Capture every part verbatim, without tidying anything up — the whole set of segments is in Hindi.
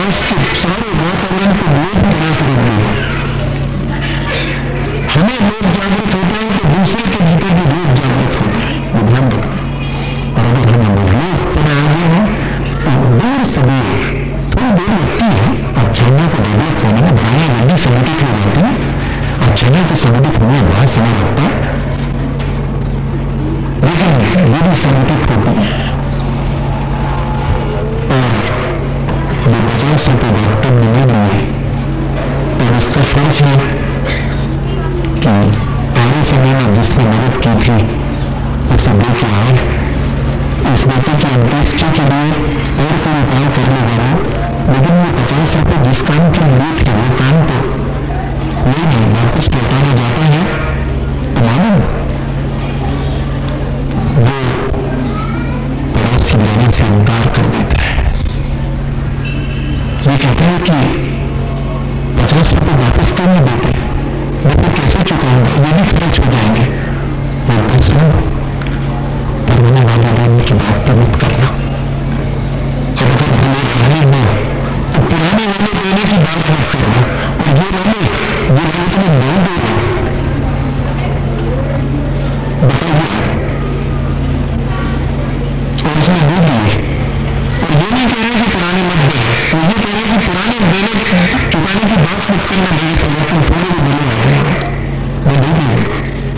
गैस के सारे वातावरण को लोग बना करेंगे। हमें लोग जागृत होता है तो दूसरे के भीतर भी लोग जागृत होता है, वो ध्यान रखना। और अगर हमें लोग पर आ गए हैं तो देर सबेर थोड़ी देर लगती है। अज्ञानियों को डेवलप होने में बुराइयां जल्दी संगठित हो जाती है, अज्ञानियों को संगठित होने में बहुत समय लगता है, लेकिन ये भी संगठित होती है। और ये पचास रुपये डॉक्टर ने ले लिए और उसका फर्ज है कि आगे समय में जिसने मदद की थी उसे दे के आए। इस बेटे की अंत्येष्टि के लिए और कोई उपाय कर लेगा, लेकिन वो पचास रुपये जिस काम के लिए थे वो काम तो नहीं नहीं वापस लौटाया जाता है। तो मालूम वो पड़ोसी लेने से इनकार कर देता है। ये कहता है कि पचास रुपये वापस क्यों नहीं देते, मैं तो कैसे चुकाऊंगा, ये भी खर्च हो जाएंगे। बोलता सुनो, पुराने वाले देने की बात तो मत करना, और अगर भले वाले हो तो पुराने वाले देने की बात मत करना, और ये वाले ये वाले तुम्हें नहीं देगा। बताइए, और उसने दे दिए। और ये नहीं कह रहे कि पुराने मत दे, तो ये कह रहे कि पुराने देने चुकाने की बात मत करना, मेरी समर्थन थोड़े भी बोले आ रहे हैं, मैं नहीं दूंगा।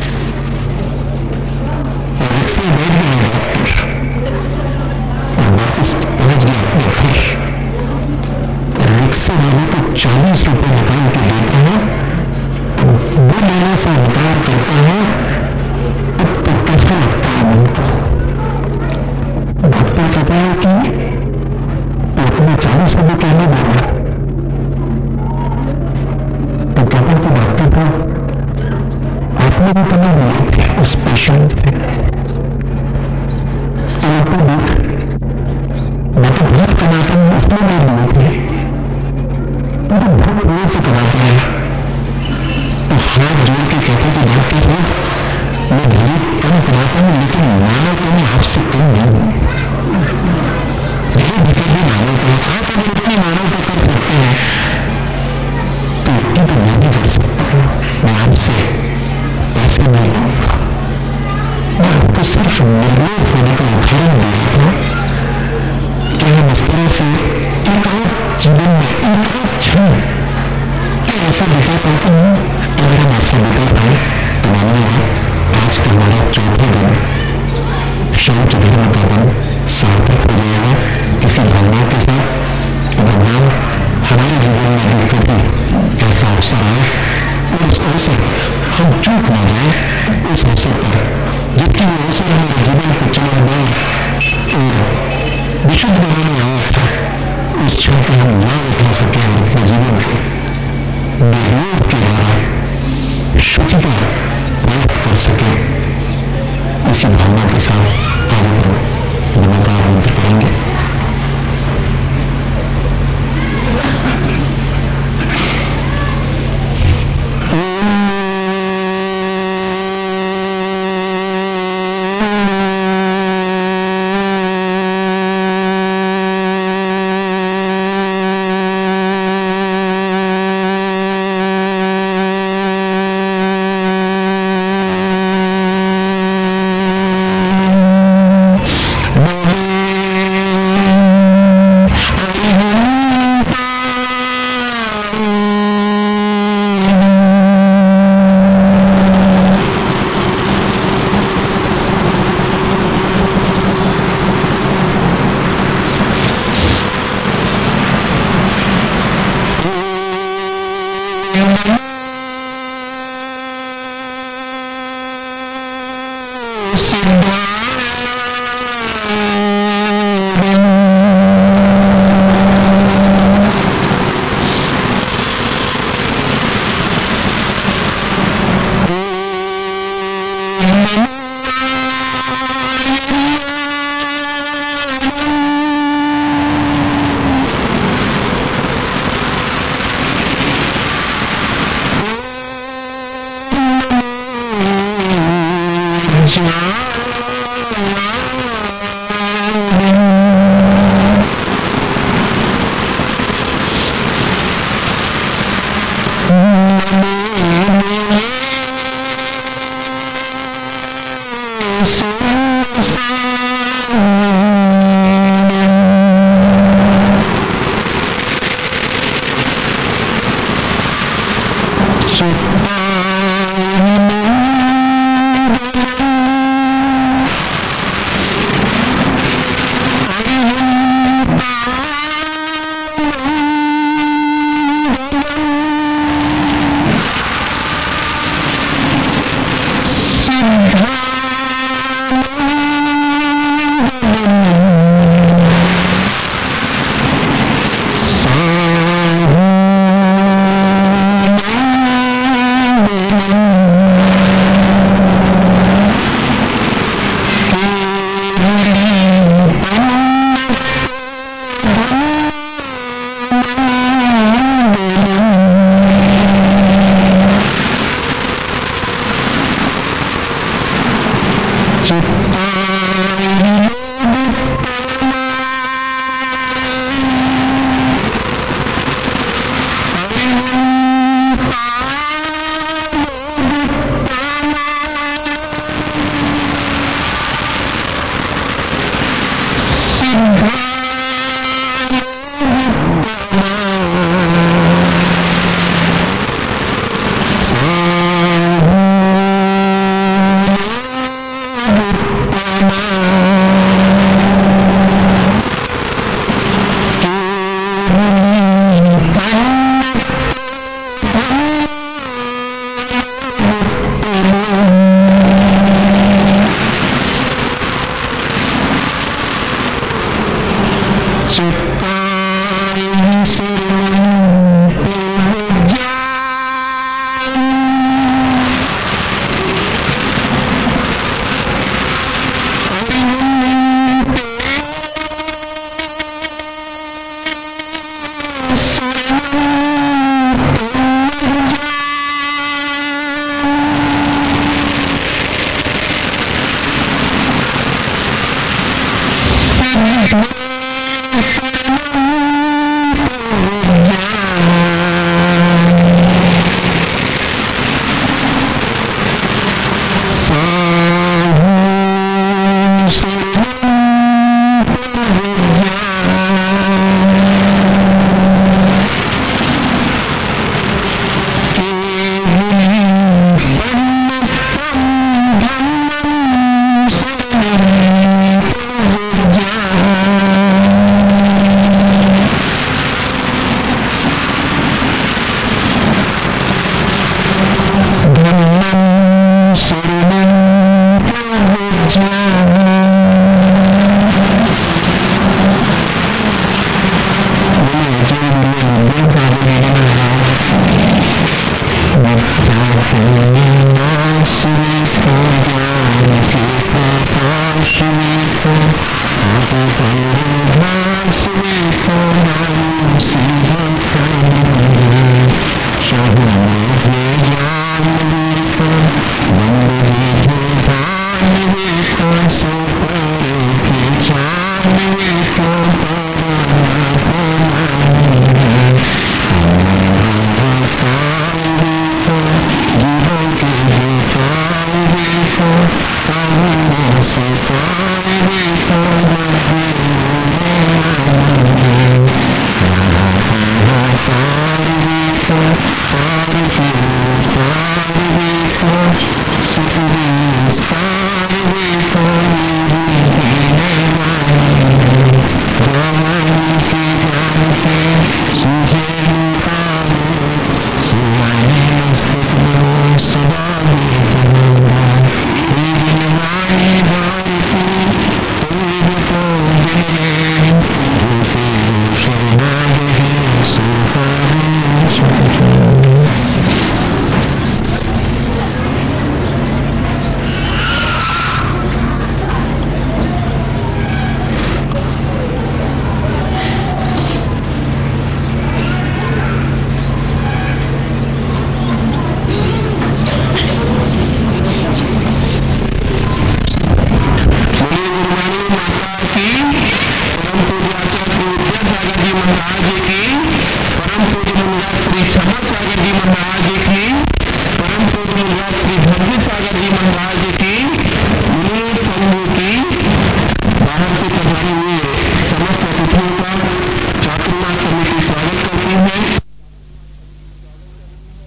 और इससे बैठ गया डॉक्टर और वापस पहुंच गया अपने घर। और रिक्शे वाले को चालीस रुपए निकाल के देता है, वो लेने से इनकार करता है। अब तो कैसा लगता है मन को। डॉक्टर कहता है कि तो अपने चालीस रुपये कहने दे रहा। तो कहता है कि डॉक्टर को आपने भी कमी लिए थे उस पेशेंट से, तो आपको देख मैं तो बहुत कमाता हूं, उसने नहीं लिए थे, तो बहुत देर से कमाता है। तो हाथ जोड़ के कहते कि डॉक्टर साहब मैं भले कम कमाता हूं, लेकिन मानव को मैं आपसे कम नहीं हूं। मेरे भीतर भी मानवता है। आप अगर इतनी मानवता कर सकते हैं तो इतनी तो मैं भी कर सकता हूं। मैं आपसे पैसे नहीं लूंगा, मैं आपको सिर्फ निर्लोभ होने का उदाहरण दे